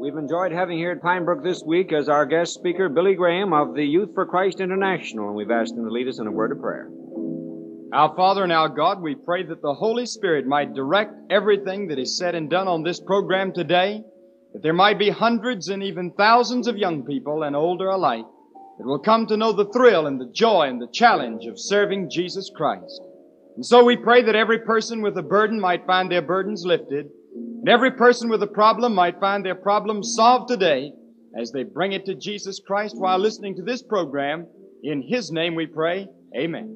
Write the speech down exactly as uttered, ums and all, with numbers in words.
We've enjoyed having here at Pine Brook this week as our guest speaker, Billy Graham of the Youth for Christ International, and we've asked him to lead us in a word of prayer. Our Father and our God, we pray that the Holy Spirit might direct everything that is said and done on this program today, that there might be hundreds and even thousands of young people and older alike that will come to know the thrill and the joy and the challenge of serving Jesus Christ. And so we pray that every person with a burden might find their burdens lifted, and every person with a problem might find their problem solved today as they bring it to Jesus Christ while listening to this program. In His name we pray, amen.